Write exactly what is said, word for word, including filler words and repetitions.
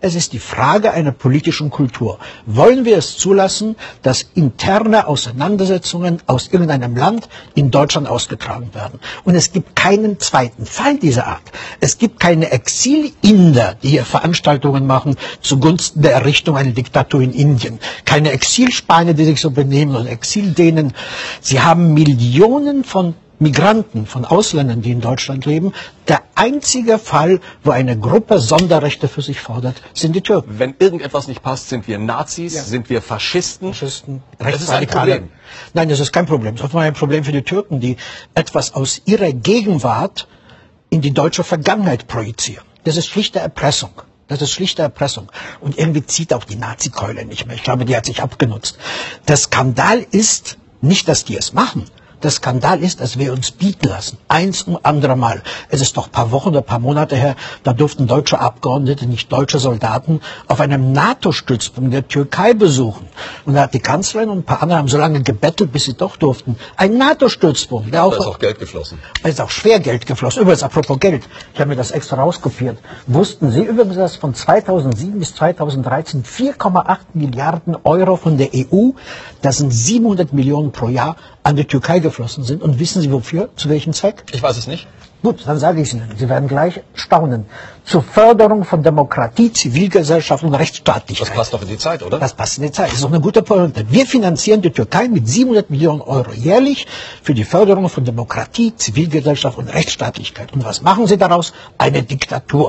Es ist die Frage einer politischen Kultur. Wollen wir es zulassen, dass interne Auseinandersetzungen aus irgendeinem Land in Deutschland ausgetragen werden? Und es gibt keinen zweiten Fall dieser Art. Es gibt keine Exil-Inder, die hier Veranstaltungen machen zugunsten der Errichtung einer Diktatur in Indien. Keine Exilspanier, die sich so benehmen, und Exildänen. Sie haben Millionen von Migranten, von Ausländern, die in Deutschland leben. Der einzige Fall, wo eine Gruppe Sonderrechte für sich fordert, sind die Türken. Wenn irgendetwas nicht passt, sind wir Nazis, ja. sind wir Faschisten. Faschisten, das ist ein Problem. Nein, das ist kein Problem. Das ist ein Problem für die Türken, die etwas aus ihrer Gegenwart in die deutsche Vergangenheit projizieren. Das ist schlichte Erpressung. Das ist schlichte Erpressung. Und irgendwie zieht auch die Nazi-Keule nicht mehr. Ich glaube, die hat sich abgenutzt. Der Skandal ist nicht, dass die es machen. Der Skandal ist, dass wir uns bieten lassen. Eins und andere Mal. Es ist doch ein paar Wochen oder ein paar Monate her, da durften deutsche Abgeordnete, nicht deutsche Soldaten, auf einem NATO-Stützpunkt der Türkei besuchen. Und da hat die Kanzlerin und ein paar andere haben so lange gebettelt, bis sie doch durften. Ein NATO-Stützpunkt. Da ist auch Geld geflossen. Da ist auch schwer Geld geflossen. Übrigens, apropos Geld. Ich habe mir das extra rauskopiert. Wussten Sie übrigens, dass von zweitausendsieben bis zweitausenddreizehn vier Komma acht Milliarden Euro von der E U, das sind siebenhundert Millionen pro Jahr, an die Türkei geflossen sind. Und wissen Sie wofür? Zu welchem Zweck? Ich weiß es nicht. Gut, dann sage ich es Ihnen. Sie werden gleich staunen. Zur Förderung von Demokratie, Zivilgesellschaft und Rechtsstaatlichkeit. Das passt doch in die Zeit, oder? Das passt in die Zeit. Das ist doch eine gute Pointe. Wir finanzieren die Türkei mit siebenhundert Millionen Euro jährlich für die Förderung von Demokratie, Zivilgesellschaft und Rechtsstaatlichkeit. Und was machen Sie daraus? Eine Diktatur.